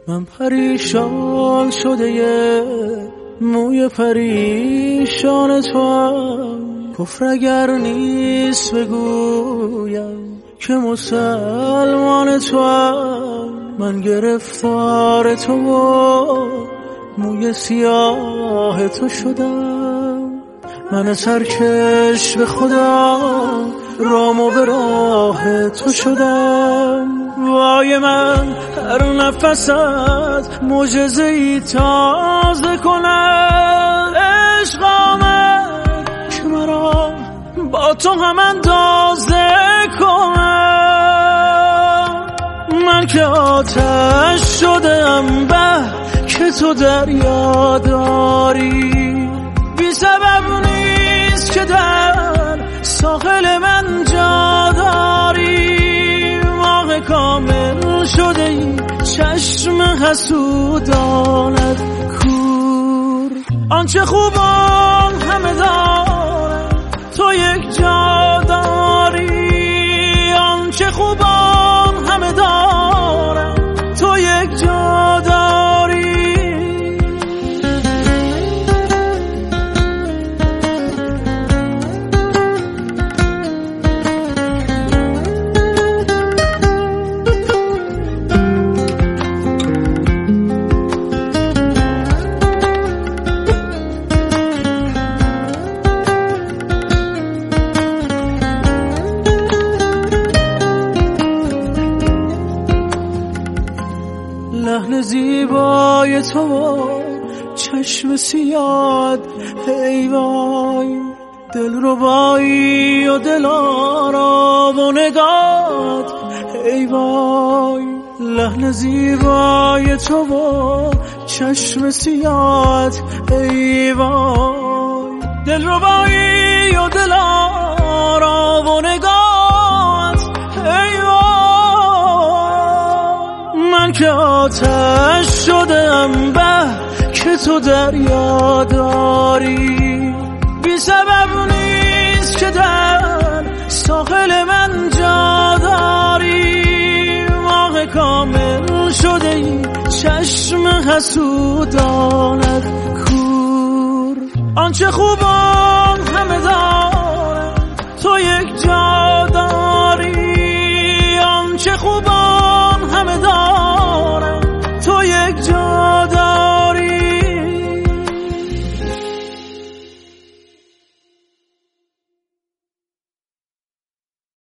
من پریشان شده یه موی پریشان تو، کفر اگر نیست بگویم که مسلمان تو. من گرفتار تو و موی سیاه تو شدم، من سرکش به خدا رام و به راه تو شدم. وای من هر نفست معجزه‌ای تازه کند، عشق آمد که مرا با تو هم اندازه کند. من که آتش شدم به که تو دریا داری، بی سبب نیست که در ساحل من جا داری. ماه کامل شده ای چشم حسودانت کور، آنچه خوبان همه دارن تو یک جا داری، آنچه خوبان همه دارن تو یک جا داری. لحن زیبای تو چشم سیاد، ای وای دلربایی و دلارام و نگات، ای وای لحن زیبای تو چشم سیاد، ای وای دلربایی و دلارام و نگات، ای وای. من که آتش شدم به که تو دریا داری، بی سبب نیست که در ساحل من جا داری. ماه کامل شده ای چشم حسودانت کور، آنچه خوبان همه دارن تو